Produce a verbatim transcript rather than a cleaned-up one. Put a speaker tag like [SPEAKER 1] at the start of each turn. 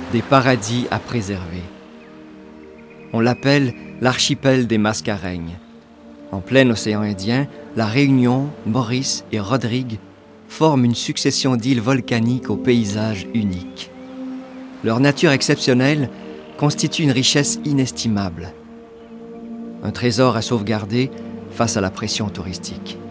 [SPEAKER 1] des paradis à préserver. On l'appelle l'archipel des Mascareignes. En plein océan Indien, la Réunion, Maurice et Rodrigue forment une succession d'îles volcaniques aux paysages uniques. Leur nature exceptionnelle constitue une richesse inestimable. Un trésor à sauvegarder face à la pression touristique.